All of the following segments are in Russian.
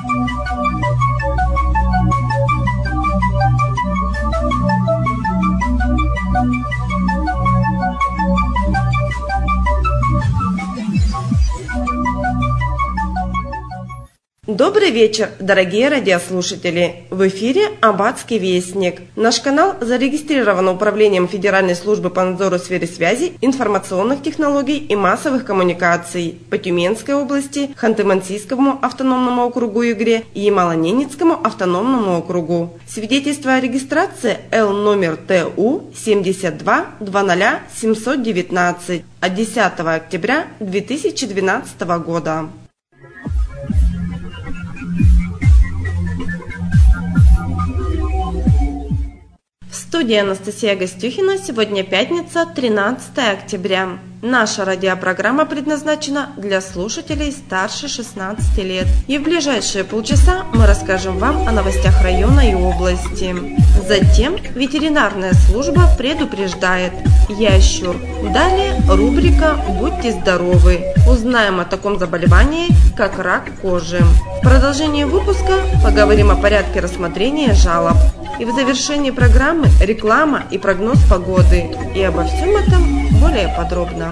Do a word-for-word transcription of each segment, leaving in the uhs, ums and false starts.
Добрый вечер, дорогие радиослушатели! В эфире Аббатский вестник. Наш канал зарегистрирован Управлением Федеральной службы по надзору в сфере связи, информационных технологий и массовых коммуникаций по Тюменской области, Ханты-Мансийскому автономному округу Югре и Ямало-Ненецкому автономному округу. Свидетельство о регистрации Л номер Т У семьдесят два двадцать семьсот девятнадцать от десятого октября две тысячи двенадцатого года. В студии Анастасия Гостюхина. Сегодня пятница, тринадцатое октября. Наша радиопрограмма предназначена для слушателей старше шестнадцати лет. И в ближайшие полчаса мы расскажем вам о новостях района и области. Затем ветеринарная служба предупреждает. Ящур. Далее рубрика «Будьте здоровы». Узнаем о таком заболевании, как рак кожи. В продолжении выпуска поговорим о порядке рассмотрения жалоб. И в завершении программы реклама и прогноз погоды. И обо всем этом более подробно.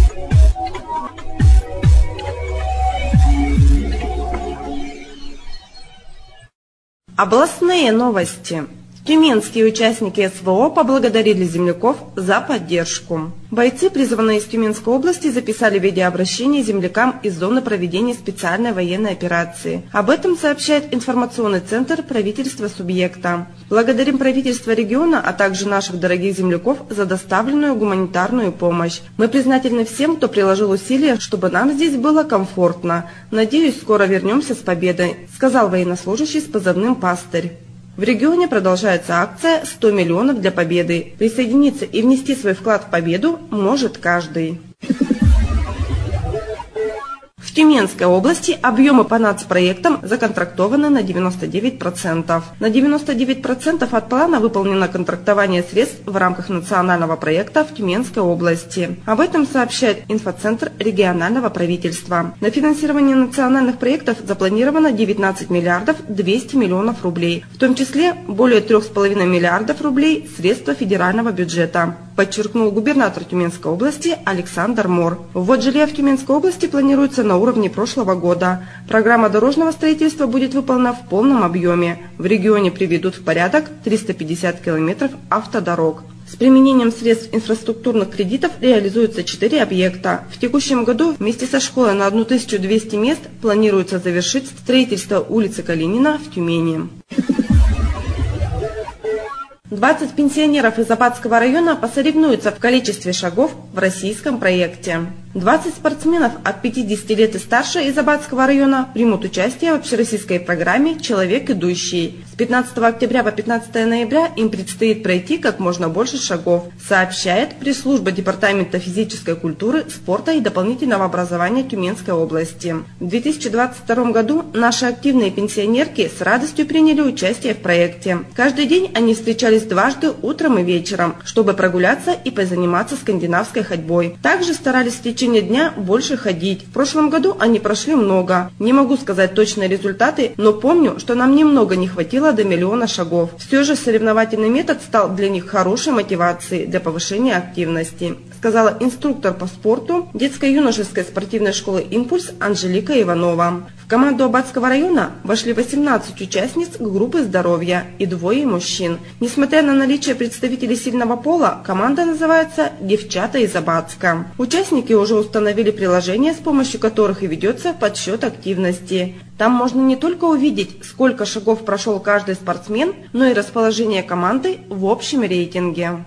Областные новости. Тюменские участники СВО поблагодарили земляков за поддержку. Бойцы, призванные из Тюменской области, записали видеообращение землякам из зоны проведения специальной военной операции. Об этом сообщает информационный центр правительства субъекта. Благодарим правительство региона, а также наших дорогих земляков за доставленную гуманитарную помощь. Мы признательны всем, кто приложил усилия, чтобы нам здесь было комфортно. Надеюсь, скоро вернемся с победой, сказал военнослужащий с позывным «Пастырь». В регионе продолжается акция «сто миллионов для победы». Присоединиться и внести свой вклад в победу может каждый. В Тюменской области объемы по нацпроектам законтрактованы на девяносто девять процентов. На девяносто девять процентов от плана выполнено контрактование средств в рамках национального проекта в Тюменской области. Об этом сообщает инфоцентр регионального правительства. На финансирование национальных проектов запланировано девятнадцать миллиардов двести миллионов рублей, в том числе более трёх с половиной миллиардов рублей средства федерального бюджета, подчеркнул губернатор Тюменской области Александр Мор. Ввод жилья в Тюменской области планируется на уровне прошлого года. Программа дорожного строительства будет выполнена в полном объеме. В регионе приведут в порядок триста пятьдесят километров автодорог. С применением средств инфраструктурных кредитов реализуются четыре объекта. В текущем году вместе со школой на тысячу двести мест планируется завершить строительство улицы Калинина в Тюмени. двадцать пенсионеров из Аббатского района посоревнуются в количестве шагов в российском проекте. двадцать спортсменов от пятидесяти лет и старше из Аббатского района примут участие в общероссийской программе «Человек идущий». С пятнадцатого октября по пятнадцатое ноября им предстоит пройти как можно больше шагов, сообщает пресс-служба Департамента физической культуры, спорта и дополнительного образования Тюменской области. В две тысячи двадцать втором году наши активные пенсионерки с радостью приняли участие в проекте. Каждый день они встречались дважды утром и вечером, чтобы прогуляться и позаниматься скандинавской ходьбой. Также старались в течение дня больше ходить. В прошлом году они прошли много. Не могу сказать точные результаты, но помню, что нам немного не хватило до миллиона шагов. Все же соревновательный метод стал для них хорошей мотивацией для повышения активности, сказала инструктор по спорту детско-юношеской спортивной школы «Импульс» Анжелика Иванова. В команду Аббатского района вошли восемнадцать участниц группы здоровья и двое мужчин. Несмотря на наличие представителей сильного пола, команда называется «Девчата из Аббатска». Участники уже установили приложения, с помощью которых и ведется подсчет активности. Там можно не только увидеть, сколько шагов прошел каждый спортсмен, но и расположение команды в общем рейтинге.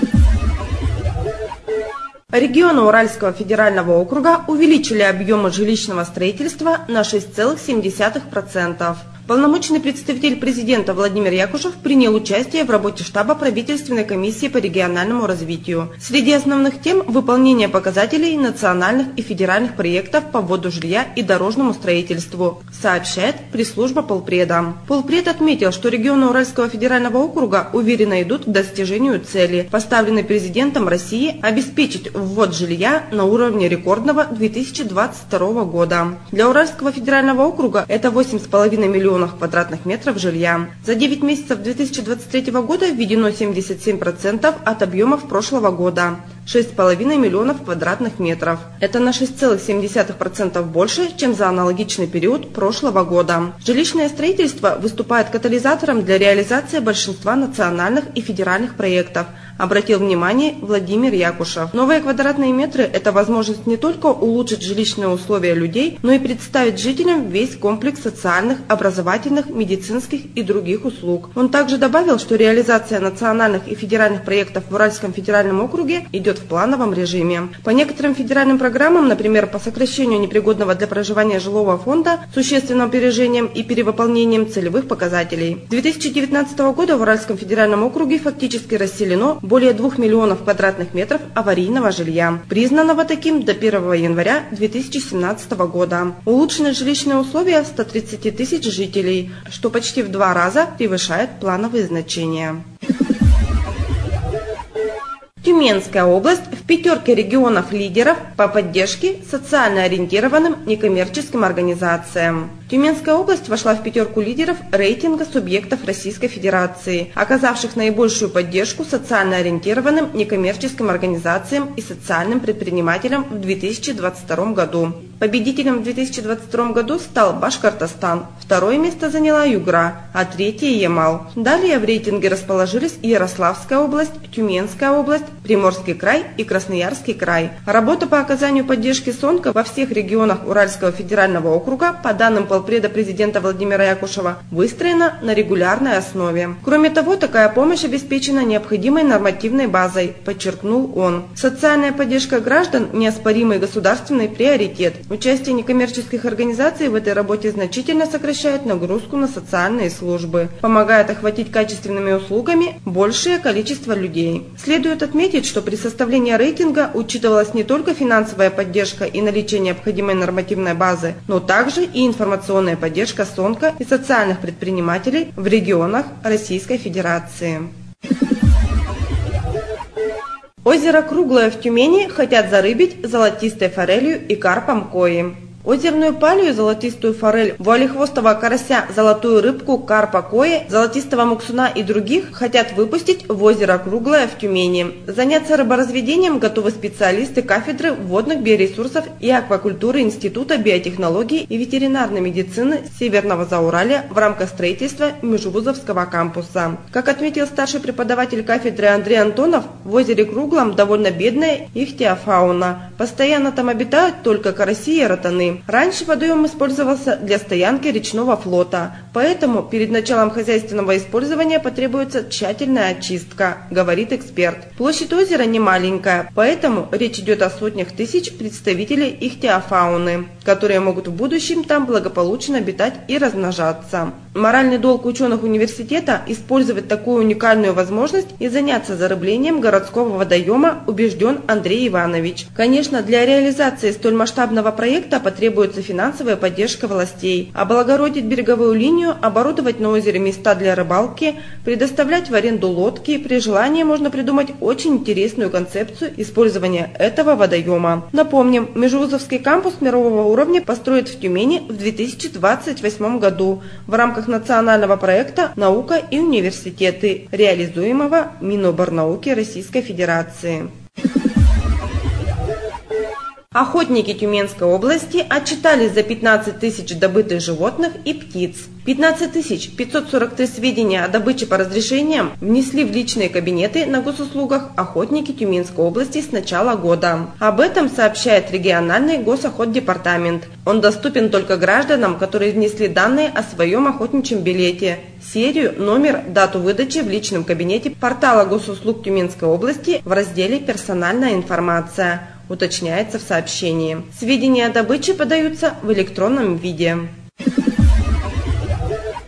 Регионы Уральского федерального округа увеличили объемы жилищного строительства на шесть целых семь десятых процента. Полномочный представитель президента Владимир Якушев принял участие в работе штаба правительственной комиссии по региональному развитию. Среди основных тем – выполнение показателей национальных и федеральных проектов по вводу жилья и дорожному строительству, сообщает пресс-служба полпреда. Полпред отметил, что регионы Уральского федерального округа уверенно идут к достижению цели, поставленной президентом России обеспечить ввод жилья на уровне рекордного две тысячи двадцать второго года. Для Уральского федерального округа это восемь с половиной миллионов квадратных метров жилья. За девять месяцев две тысячи двадцать третьего года введено семьдесят семь процентов от объемов прошлого года. шесть с половиной миллионов квадратных метров. Это на шесть целых семь десятых процента больше, чем за аналогичный период прошлого года. Жилищное строительство выступает катализатором для реализации большинства национальных и федеральных проектов, обратил внимание Владимир Якушев. Новые квадратные метры – это возможность не только улучшить жилищные условия людей, но и представить жителям весь комплекс социальных, образовательных, медицинских и других услуг. Он также добавил, что реализация национальных и федеральных проектов в Уральском федеральном округе идет в плановом режиме. По некоторым федеральным программам, например, по сокращению непригодного для проживания жилого фонда, существенным опережением и перевыполнением целевых показателей. С две тысячи девятнадцатого года в Уральском федеральном округе фактически расселено более двух миллионов квадратных метров аварийного жилья, признанного таким до первого января две тысячи семнадцатого года. Улучшены жилищные условия ста тридцати тысяч жителей, что почти в два раза превышает плановые значения. Тюменская область в пятерке регионов-лидеров по поддержке социально ориентированным некоммерческим организациям. Тюменская область вошла в пятерку лидеров рейтинга субъектов Российской Федерации, оказавших наибольшую поддержку социально ориентированным некоммерческим организациям и социальным предпринимателям в две тысячи двадцать втором году. Победителем в две тысячи двадцать втором году стал Башкортостан, второе место заняла Югра, а третье – Ямал. Далее в рейтинге расположились Ярославская область, Тюменская область, Приморский край и Красноярский край. Работа по оказанию поддержки СОНКа во всех регионах Уральского федерального округа, по данным полпреда президента Владимира Якушева, выстроена на регулярной основе. Кроме того, такая помощь обеспечена необходимой нормативной базой, подчеркнул он. Социальная поддержка граждан – неоспоримый государственный приоритет. Участие некоммерческих организаций в этой работе значительно сокращает нагрузку на социальные службы, помогает охватить качественными услугами большее количество людей. Следует отметить, что при составлении рейтинга учитывалась не только финансовая поддержка и наличие необходимой нормативной базы, но также и информационная поддержка СОНКа и социальных предпринимателей в регионах Российской Федерации. Озеро Круглое в Тюмени хотят зарыбить золотистой форелью и карпом кои. Озерную палью, золотистую форель, вуалехвостого карася, золотую рыбку, карпа кои, золотистого муксуна и других хотят выпустить в озеро Круглое в Тюмени. Заняться рыборазведением готовы специалисты кафедры водных биоресурсов и аквакультуры Института биотехнологий и ветеринарной медицины Северного Зауралья в рамках строительства межвузовского кампуса. Как отметил старший преподаватель кафедры Андрей Антонов, в озере Круглом довольно бедная ихтиофауна. Постоянно там обитают только караси и ротаны. Раньше водоем использовался для стоянки речного флота, поэтому перед началом хозяйственного использования потребуется тщательная очистка, говорит эксперт. Площадь озера не маленькая, поэтому речь идет о сотнях тысяч представителей ихтиофауны, которые могут в будущем там благополучно обитать и размножаться. Моральный долг ученых университета – использовать такую уникальную возможность и заняться зарыблением городского водоема, убежден Андрей Иванович. Конечно, для реализации столь масштабного проекта потребуется финансовая поддержка властей. Облагородить береговую линию, оборудовать на озере места для рыбалки, предоставлять в аренду лодки. При желании можно придумать очень интересную концепцию использования этого водоема. Напомним, межвузовский кампус мирового уровня построят в Тюмени в две тысячи двадцать восьмом году в рамках национального проекта «Наука и университеты», реализуемого Миноборнауки Российской Федерации. Охотники Тюменской области отчитались за пятнадцать тысяч добытых животных и птиц. пятнадцать тысяч пятьсот сорок три сведения о добыче по разрешениям внесли в личные кабинеты на госуслугах охотники Тюменской области с начала года. Об этом сообщает региональный госохотдепартамент. Он доступен только гражданам, которые внесли данные о своем охотничьем билете, серию, номер, дату выдачи в личном кабинете портала госуслуг Тюменской области в разделе «Персональная информация», уточняется в сообщении. Сведения о добыче подаются в электронном виде.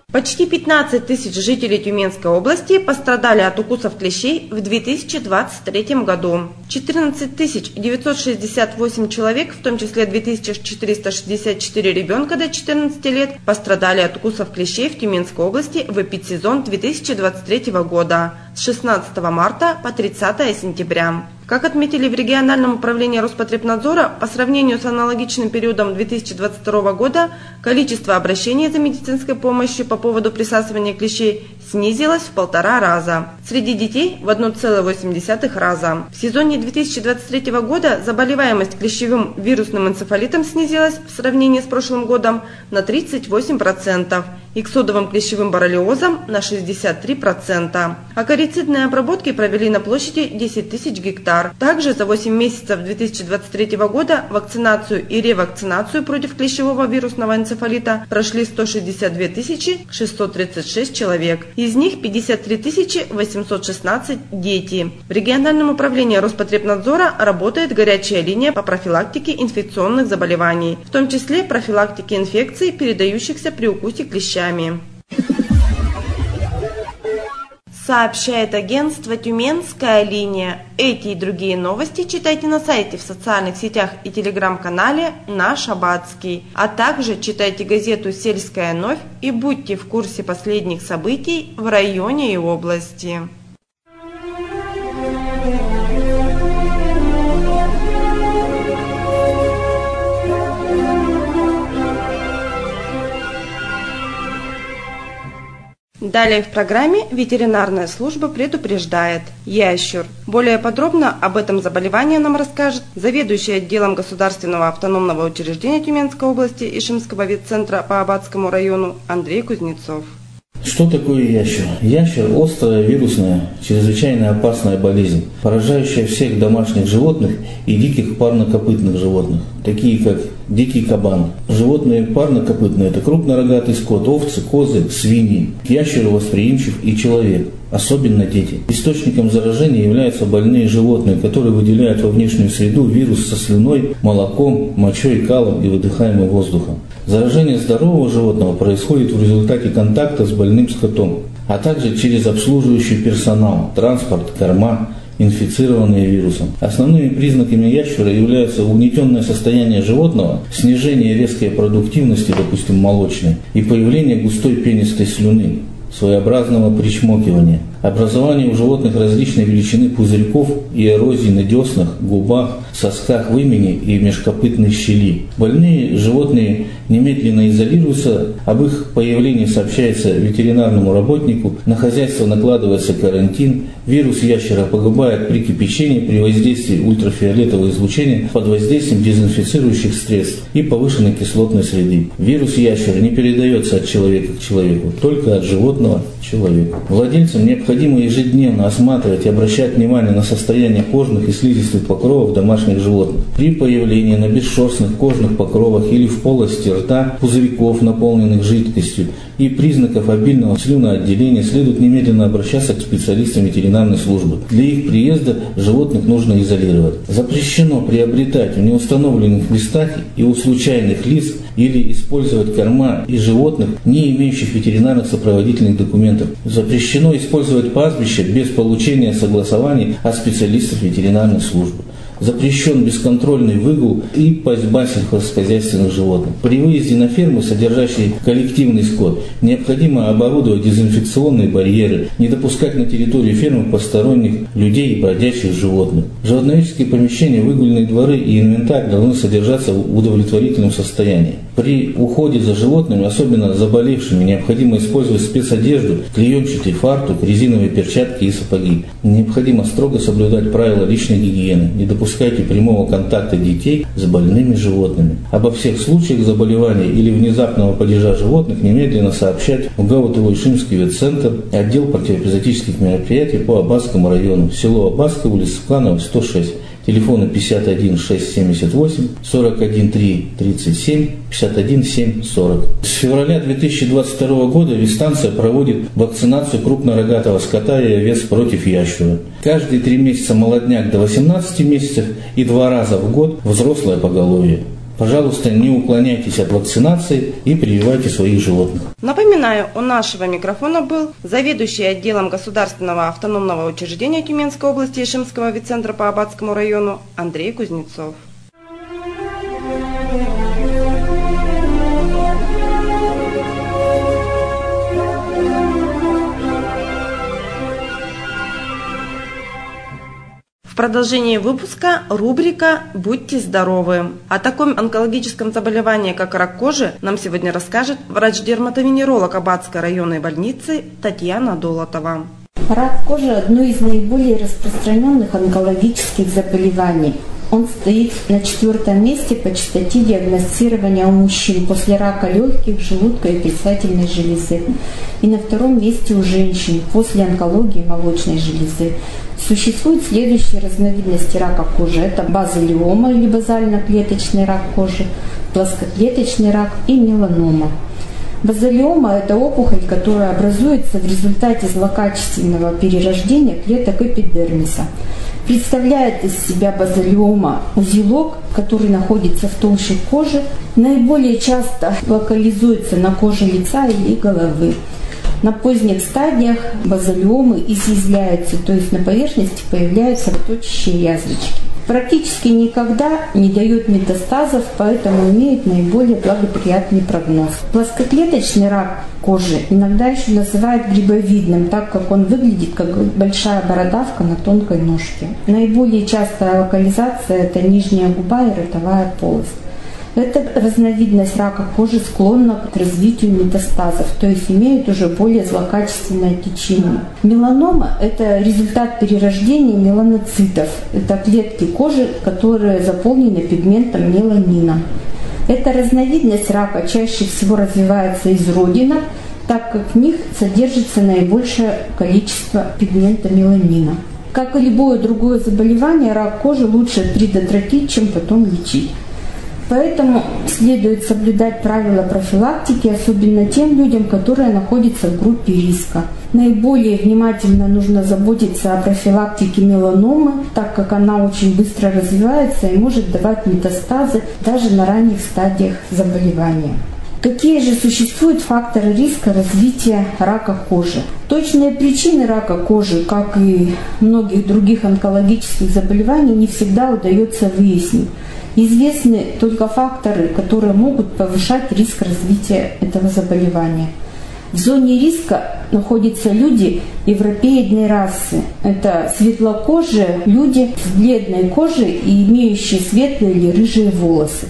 Почти пятнадцать тысяч жителей Тюменской области пострадали от укусов клещей в две тысячи двадцать третьем году. четырнадцать тысяч девятьсот шестьдесят восемь человек, в том числе две тысячи четыреста шестьдесят четыре ребенка до четырнадцати лет, пострадали от укусов клещей в Тюменской области в эпидсезон две тысячи двадцать третьего года с шестнадцатого марта по тридцатое сентября. Как отметили в региональном управлении Роспотребнадзора, по сравнению с аналогичным периодом две тысячи двадцать второго года количество обращений за медицинской помощью по поводу присасывания клещей снизилось в полтора раза. Среди детей в одна целая восемь десятых раза. В сезоне две тысячи двадцать третьего года заболеваемость клещевым вирусным энцефалитом снизилась в сравнении с прошлым годом на тридцать восемь процентов и к содовым клещевым боррелиозам на шестьдесят три процента. Акарицидные обработки провели на площади десять тысяч гектар. Также за восемь месяцев две тысячи двадцать третьего года вакцинацию и ревакцинацию против клещевого вирусного энцефалита прошли сто шестьдесят две тысячи шестьсот тридцать шесть человек. Из них пятьдесят три тысячи восемьсот шестнадцать – дети. В региональном управлении Роспотребнадзора работает горячая линия по профилактике инфекционных заболеваний, в том числе профилактике инфекций, передающихся при укусе клещами. Сообщает агентство «Тюменская линия». Эти и другие новости читайте на сайте, в социальных сетях и телеграм-канале «Наш Аббатский». А также читайте газету «Сельская новь» и будьте в курсе последних событий в районе и области. Далее в программе ветеринарная служба предупреждает. Ящур. Более подробно об этом заболевании нам расскажет заведующий отделом государственного автономного учреждения Тюменской области Ишимского ветцентра по Аббатскому району Андрей Кузнецов. Что такое ящер? Ящер – острая, вирусная, чрезвычайно опасная болезнь, поражающая всех домашних животных и диких парнокопытных животных, такие как дикий кабан. Животные парнокопытные – это крупнорогатый скот, овцы, козы, свиньи. К ящеру восприимчив и человек, особенно дети. Источником заражения являются больные животные, которые выделяют во внешнюю среду вирус со слюной, молоком, мочой, калом и выдыхаемым воздухом. Заражение здорового животного происходит в результате контакта с больным скотом, а также через обслуживающий персонал, транспорт, корма, инфицированные вирусом. Основными признаками ящера являются угнетенное состояние животного, снижение резкой продуктивности, допустим, молочной, и появление густой пенистой слюны, своеобразного причмокивания, образование у животных различной величины пузырьков и эрозии на деснах, губах, сосках вымени и межкопытной щели. Больные животные немедленно изолируются, об их появлении сообщается ветеринарному работнику, на хозяйство накладывается карантин, вирус ящера погибает при кипячении, при воздействии ультрафиолетового излучения, под воздействием дезинфицирующих средств и повышенной кислотной среды. Вирус ящера не передается от человека к человеку, только от животного к человеку. Владельцам необходимо ежедневно осматривать и обращать внимание на состояние кожных и слизистых покровов домашних животных. При появлении на бесшерстных кожных покровах или в полости рта пузырьков, наполненных жидкостью, и признаков обильного слюноотделения следует немедленно обращаться к специалистам ветеринарной службы. Для их приезда животных нужно изолировать. Запрещено приобретать в неустановленных местах и у случайных лиц или использовать корма и животных, не имеющих ветеринарных сопроводительных документов. Запрещено использовать пастбище без получения согласований от специалистов ветеринарной службы. Запрещен бесконтрольный выгул и пастьба сельскохозяйственных животных. При выезде на ферму, содержащие коллективный скот, необходимо оборудовать дезинфекционные барьеры, не допускать на территорию фермы посторонних людей и бродячих животных. Животноведческие помещения, выгульные дворы и инвентарь должны содержаться в удовлетворительном состоянии. При уходе за животными, особенно заболевшими, необходимо использовать спецодежду, клеенчатый фартук, резиновые перчатки и сапоги. Необходимо строго соблюдать правила личной гигиены, не допускайте прямого контакта детей с больными животными. Обо всех случаях заболевания или внезапного падежа животных немедленно сообщать в Гаутово-Ишимский ветцентр, отдел противоэпизоотических мероприятий по Аббатскому району, село Аббатское, улица Кланова, сто шесть. Телефоны пятьдесят один шестьсот семьдесят восемь, сорок один три тридцать семь, пятьдесят один семь сорок. С февраля две тысячи двадцать второго года ветстанция проводит вакцинацию крупнорогатого скота и овец против ящера. Каждые три месяца молодняк до восемнадцати месяцев и два раза в год взрослое поголовье. Пожалуйста, не уклоняйтесь от вакцинации и прививайте своих животных. Напоминаю, у нашего микрофона был заведующий отделом государственного автономного учреждения Тюменской области Ишимского ветцентра по Аббатскому району Андрей Кузнецов. В продолжении выпуска рубрика «Будьте здоровы». О таком онкологическом заболевании, как рак кожи, нам сегодня расскажет врач-дерматовенеролог Аббатской районной больницы Татьяна Долотова. Рак кожи – одно из наиболее распространенных онкологических заболеваний. Он стоит на четвертом месте по частоте диагностирования у мужчин после рака легких, желудка и предстательной железы. И на втором месте у женщин после онкологии молочной железы. Существуют следующие разновидности рака кожи. Это базалиома или базально-клеточный рак кожи, плоскоклеточный рак и меланома. Базалиома – это опухоль, которая образуется в результате злокачественного перерождения клеток эпидермиса. Представляет из себя базалиома узелок, который находится в толще кожи, наиболее часто локализуется на коже лица или головы. На поздних стадиях базалиомы изъязвляются, то есть на поверхности появляются точащие язвочки. Практически никогда не дает метастазов, поэтому имеет наиболее благоприятный прогноз. Плоскоклеточный рак кожи иногда еще называют грибовидным, так как он выглядит как большая бородавка на тонкой ножке. Наиболее частая локализация – это нижняя губа и ротовая полость. Эта разновидность рака кожи склонна к развитию метастазов, то есть имеет уже более злокачественное течение. Меланома – это результат перерождения меланоцитов. Это клетки кожи, которые заполнены пигментом меланина. Эта разновидность рака чаще всего развивается из родинок, так как в них содержится наибольшее количество пигмента меланина. Как и любое другое заболевание, рак кожи лучше предотвратить, чем потом лечить. Поэтому следует соблюдать правила профилактики, особенно тем людям, которые находятся в группе риска. Наиболее внимательно нужно заботиться о профилактике меланомы, так как она очень быстро развивается и может давать метастазы даже на ранних стадиях заболевания. Какие же существуют факторы риска развития рака кожи? Точные причины рака кожи, как и многих других онкологических заболеваний, не всегда удается выяснить. Известны только факторы, которые могут повышать риск развития этого заболевания. В зоне риска находятся люди европеидной расы. Это светлокожие люди с бледной кожей и имеющие светлые или рыжие волосы.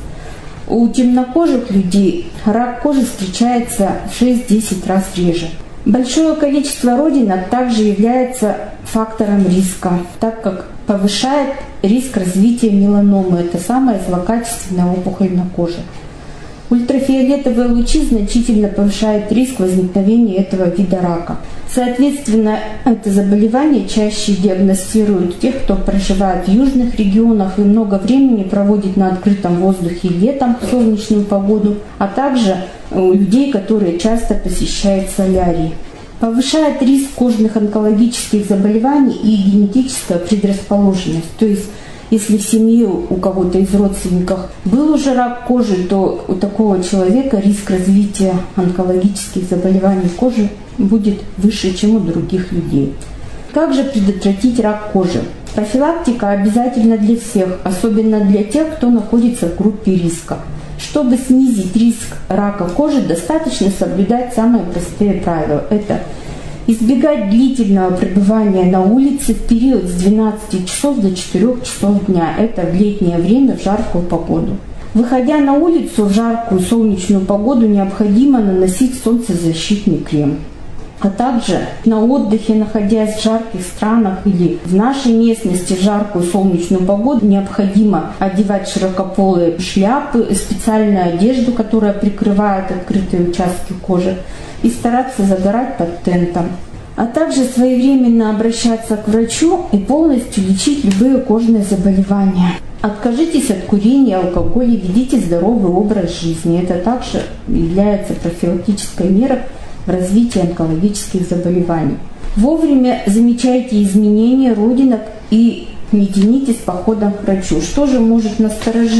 У темнокожих людей рак кожи встречается в шесть-десять раз реже. Большое количество родинок также является фактором риска, так как повышает риск развития меланомы. Это самая злокачественная опухоль на коже. Ультрафиолетовые лучи значительно повышают риск возникновения этого вида рака. Соответственно, это заболевание чаще диагностируют тех, кто проживает в южных регионах и много времени проводит на открытом воздухе летом в солнечную погоду, а также у людей, которые часто посещают солярий. Повышает риск кожных онкологических заболеваний и генетическая предрасположенность. То есть, если в семье у кого-то из родственников был уже рак кожи, то у такого человека риск развития онкологических заболеваний кожи будет выше, чем у других людей. Как же предотвратить рак кожи? Профилактика обязательна для всех, особенно для тех, кто находится в группе риска. Чтобы снизить риск рака кожи, достаточно соблюдать самые простые правила. Это избегать длительного пребывания на улице в период с двенадцати часов до четырёх часов дня. Это в летнее время, в жаркую погоду. Выходя на улицу в жаркую солнечную погоду, необходимо наносить солнцезащитный крем. А также на отдыхе, находясь в жарких странах или в нашей местности в жаркую солнечную погоду, необходимо одевать широкополые шляпы, специальную одежду, которая прикрывает открытые участки кожи, и стараться загорать под тентом. А также своевременно обращаться к врачу и полностью лечить любые кожные заболевания. Откажитесь от курения, алкоголя, ведите здоровый образ жизни. Это также является профилактической мерой в развитии онкологических заболеваний. Вовремя замечайте изменения родинок и не тянитесь с походом к врачу. Что же может насторожить?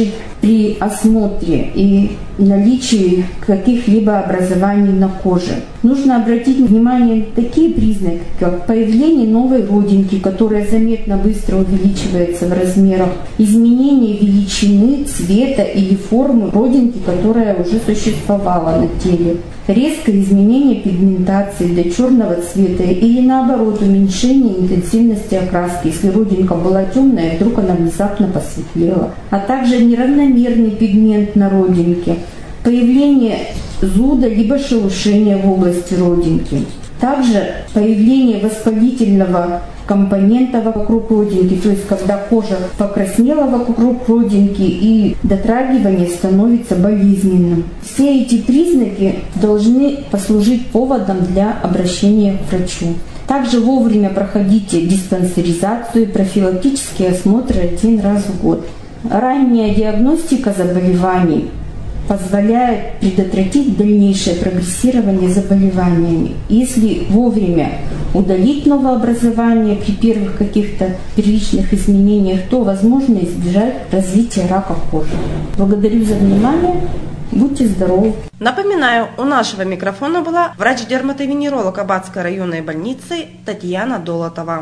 при осмотре и наличии каких-либо образований на коже. Нужно обратить внимание на такие признаки, как появление новой родинки, которая заметно быстро увеличивается в размерах, изменение величины, цвета или формы родинки, которая уже существовала на теле, резкое изменение пигментации до черного цвета или наоборот уменьшение интенсивности окраски, если родинка была темная, вдруг она внезапно посветлела, а также неравномерный пигмент на родинке, появление зуда либо шелушения в области родинки. Также появление воспалительного компонента вокруг родинки, то есть когда кожа покраснела вокруг родинки и дотрагивание становится болезненным. Все эти признаки должны послужить поводом для обращения к врачу. Также вовремя проходите диспансеризацию и профилактические осмотры один раз в год. Ранняя диагностика заболеваний позволяет предотвратить дальнейшее прогрессирование заболеваниями. Если вовремя удалить новообразование при первых каких-то первичных изменениях, то возможно избежать развития рака кожи. Благодарю за внимание. Будьте здоровы. Напоминаю, у нашего микрофона была врач-дерматовенеролог Аббатской районной больницы Татьяна Долотова.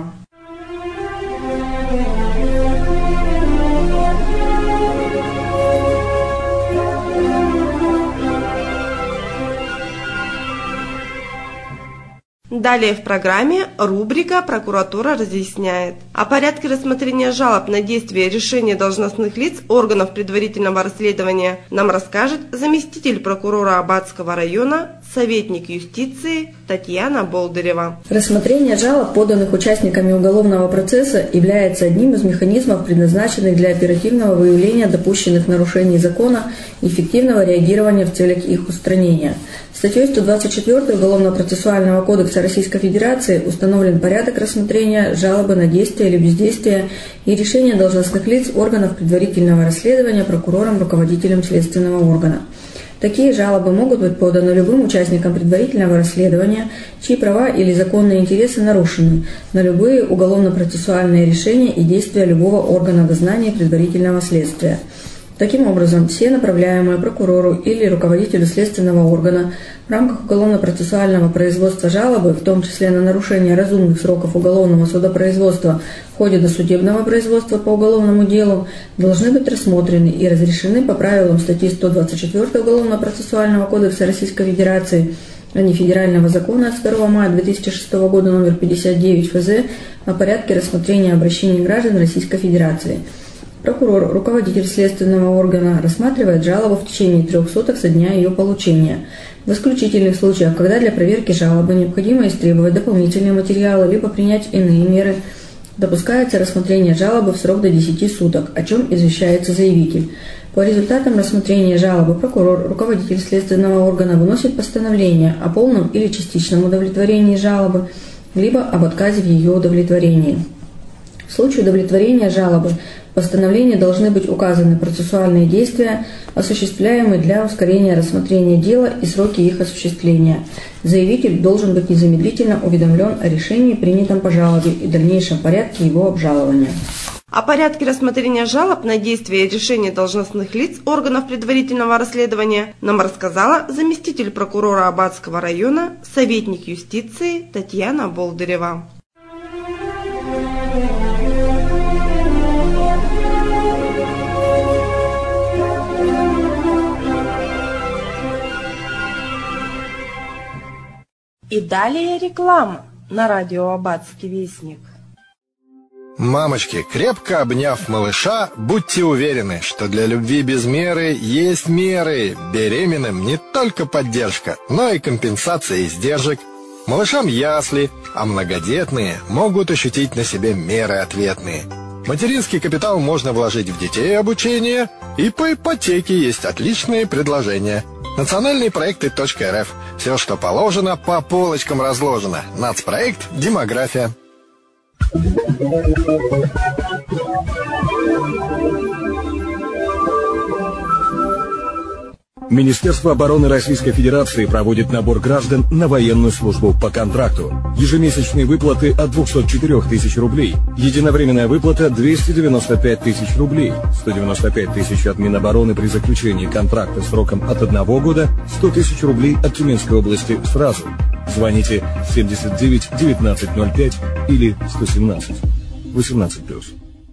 Далее в программе рубрика «Прокуратура разъясняет». О порядке рассмотрения жалоб на действия и решения должностных лиц органов предварительного расследования нам расскажет заместитель прокурора Аббатского района, советник юстиции Татьяна Болдырева. Рассмотрение жалоб, поданных участниками уголовного процесса, является одним из механизмов, предназначенных для оперативного выявления допущенных нарушений закона и эффективного реагирования в целях их устранения. Статьей сто двадцать четыре Уголовно-процессуального кодекса Российской Федерации установлен порядок рассмотрения жалобы на действия или бездействие и решения должностных лиц органов предварительного расследования прокурором, руководителем следственного органа. Такие жалобы могут быть поданы любым участникам предварительного расследования, чьи права или законные интересы нарушены, на любые уголовно-процессуальные решения и действия любого органа дознания и предварительного следствия. Таким образом, все направляемые прокурору или руководителю следственного органа в рамках уголовно-процессуального производства жалобы, в том числе на нарушение разумных сроков уголовного судопроизводства в ходе досудебного производства по уголовному делу, должны быть рассмотрены и разрешены по правилам статьи сто двадцать четыре Уголовно-процессуального кодекса Российской Федерации, а не Федерального закона от второго мая две тысячи шестого года номер пятьдесят девять эф зэ о порядке рассмотрения обращений граждан Российской Федерации. Прокурор, руководитель следственного органа, рассматривает жалобу в течение трех суток со дня ее получения. В исключительных случаях, когда для проверки жалобы необходимо истребовать дополнительные материалы либо принять иные меры, допускается рассмотрение жалобы в срок до десяти суток, о чем извещается заявитель. По результатам рассмотрения жалобы прокурор, руководитель следственного органа выносит постановление о полном или частичном удовлетворении жалобы, либо об отказе в ее удовлетворении. В случае удовлетворения жалобы в постановлении должны быть указаны процессуальные действия, осуществляемые для ускорения рассмотрения дела и сроки их осуществления. Заявитель должен быть незамедлительно уведомлен о решении, принятом по жалобе, и дальнейшем порядке его обжалования. О порядке рассмотрения жалоб на действия и решения должностных лиц органов предварительного расследования нам рассказала заместитель прокурора Аббатского района, советник юстиции Татьяна Болдырева. И далее реклама на радио Аббатский вестник. Мамочки, крепко обняв малыша, будьте уверены, что для любви без меры есть меры. Беременным не только поддержка, но и компенсация издержек. Малышам ясли, а многодетные могут ощутить на себе меры ответные. Материнский капитал можно вложить в детей обучение, и по ипотеке есть отличные предложения. Национальные проекты .рф. Все, что положено, по полочкам разложено. Нацпроект «Демография». Министерство обороны Российской Федерации проводит набор граждан на военную службу по контракту. Ежемесячные выплаты от двухсот четырёх тысяч рублей. Единовременная выплата двести девяносто пять тысяч рублей. сто девяносто пять тысяч от Минобороны при заключении контракта сроком от одного года. сто тысяч рублей от Тюменской области сразу. Звоните семьдесят девять девятнадцать ноль пять или сто семнадцать. восемнадцать плюс.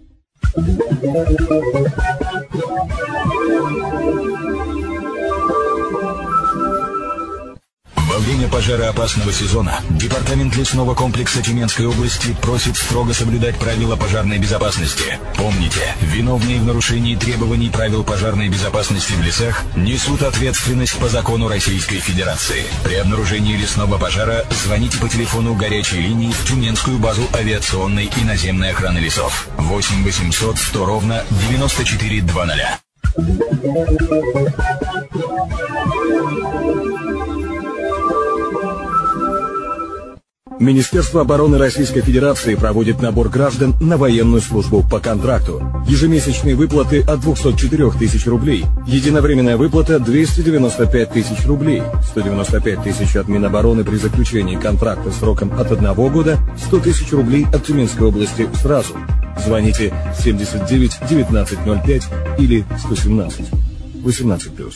Во время пожароопасного сезона Департамент лесного комплекса Тюменской области просит строго соблюдать правила пожарной безопасности. Помните, виновные в нарушении требований правил пожарной безопасности в лесах несут ответственность по закону Российской Федерации. При обнаружении лесного пожара звоните по телефону горячей линии в Тюменскую базу авиационной и наземной охраны лесов восемь восемьсот сто ровно девяносто четыре двадцать. Министерство обороны Российской Федерации проводит набор граждан на военную службу по контракту. Ежемесячные выплаты от двухсот четырёх тысяч рублей. Единовременная выплата двести девяносто пять тысяч рублей. сто девяносто пять тысяч от Минобороны при заключении контракта сроком от одного года. сто тысяч рублей от Тюменской области сразу. Звоните семьдесят девять девятнадцать ноль пять или сто семнадцать. восемнадцать плюс.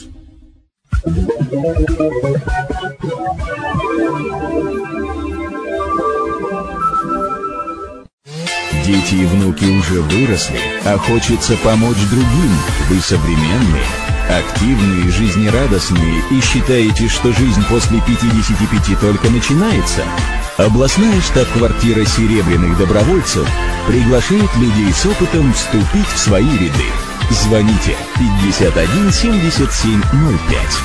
Дети и внуки уже выросли, а хочется помочь другим. Вы современные, активные, жизнерадостные и считаете, что жизнь после пятидесяти пяти только начинается? Областная штаб-квартира «Серебряных добровольцев» приглашает людей с опытом вступить в свои ряды. Звоните пятьдесят один семьдесят семь ноль пять.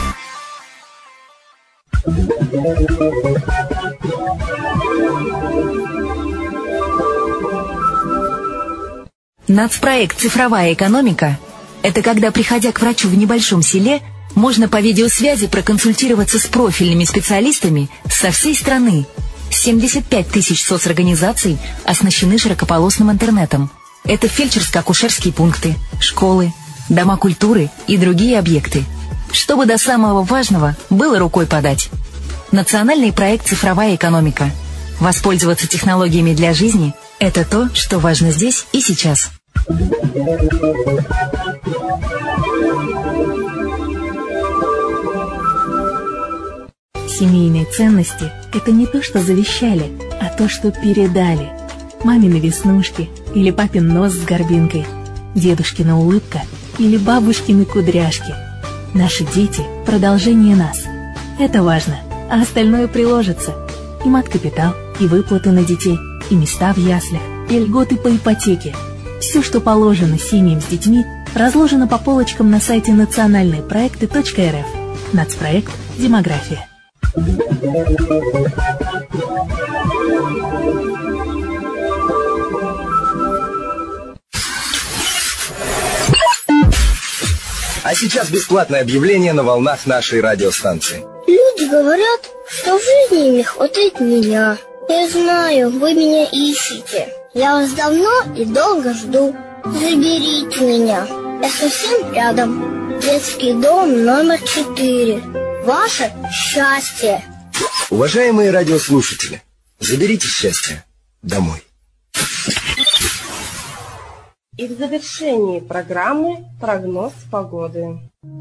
Нацпроект «Цифровая экономика» — это когда, приходя к врачу в небольшом селе, можно по видеосвязи проконсультироваться с профильными специалистами со всей страны. семьдесят пять тысяч соцорганизаций оснащены широкополосным интернетом. Это фельдшерско-акушерские пункты, школы, дома культуры и другие объекты. Чтобы до самого важного было рукой подать. Национальный проект «Цифровая экономика». Воспользоваться технологиями для жизни — это то, что важно здесь и сейчас. Семейные ценности – это не то, что завещали, а то, что передали. Мамины веснушки или папин нос с горбинкой, дедушкина улыбка или бабушкины кудряшки. Наши дети – продолжение нас. Это важно, а остальное приложится. И мат-капитал, и выплаты на детей, и места в яслях, и льготы по ипотеке. Все, что положено семьям с детьми, разложено по полочкам на сайте национальные проекты точка эр эф. Нацпроект «Демография». А сейчас бесплатное объявление на волнах нашей радиостанции. Люди говорят, что в жизни им не хватает меня. Я знаю, вы меня ищете. Я вас давно и долго жду. Заберите меня. Я совсем рядом. Детский дом номер четыре. Ваше счастье. Уважаемые радиослушатели, заберите счастье домой. И в завершении программы прогноз погоды.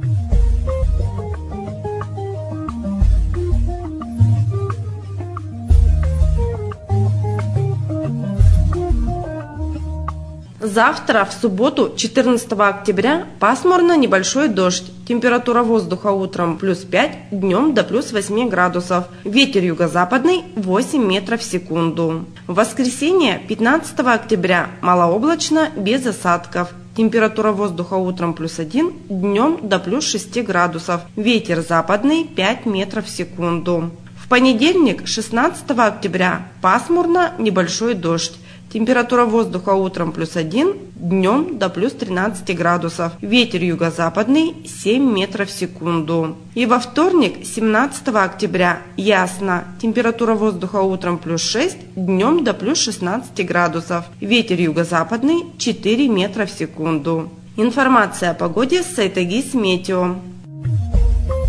Завтра, в субботу, четырнадцатого октября, пасмурно, небольшой дождь. Температура воздуха утром плюс пять, днем до плюс восемь градусов. Ветер юго-западный восемь метров в секунду. В воскресенье, пятнадцатого октября, малооблачно, без осадков. Температура воздуха утром плюс один, днем до плюс шесть градусов. Ветер западный пять метров в секунду. В понедельник, шестнадцатого октября, пасмурно, небольшой дождь. Температура воздуха утром плюс один, днем до плюс тринадцать градусов. Ветер юго-западный семь метров в секунду. И во вторник, семнадцатого октября, ясно. Температура воздуха утром плюс шесть, днем до плюс шестнадцать градусов. Ветер юго-западный четыре метра в секунду. Информация о погоде с сайта ГИС Метео.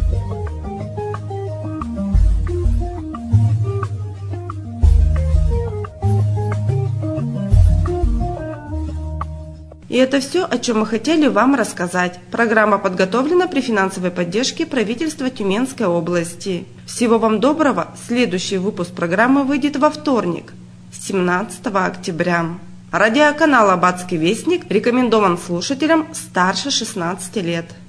И это все, о чем мы хотели вам рассказать. Программа подготовлена при финансовой поддержке правительства Тюменской области. Всего вам доброго. Следующий выпуск программы выйдет во вторник, семнадцатого октября. Радиоканал «Аббатский вестник» рекомендован слушателям старше шестнадцати лет.